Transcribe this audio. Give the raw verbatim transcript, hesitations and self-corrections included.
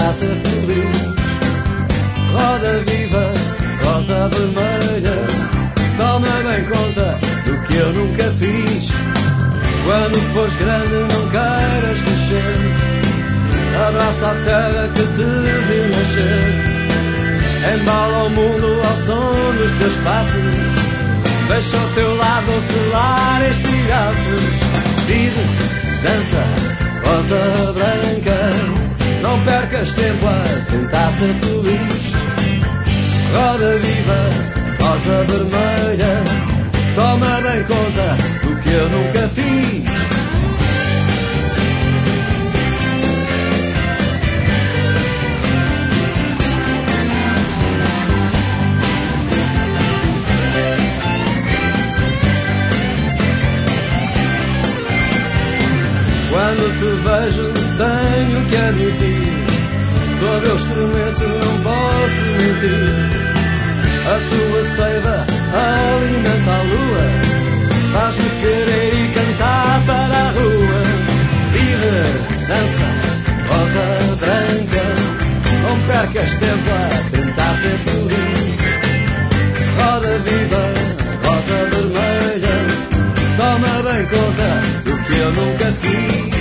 tentar ser feliz. Roda viva, rosa vermelha, toma bem conta do que eu nunca fiz. Quando fores grande não queiras crescer, abraça a terra que te viu nascer. Embala o mundo ao som dos teus passos, deixa ao teu lado oscilar estes laços. Vive, dança, rosa branca, não percas tempo a tentar ser feliz. Roda viva, rosa vermelha, toma bem conta do que eu nunca fiz. Quando te vejo tenho que admitir, todo eu estremeço, não posso mentir. A tua seiva alimenta a lua, faz-me querer e cantar para a rua. Vive, dança, rosa branca, não percas tempo a tentar ser feliz. Roda viva, rosa vermelha, toma bem conta do que eu nunca fiz.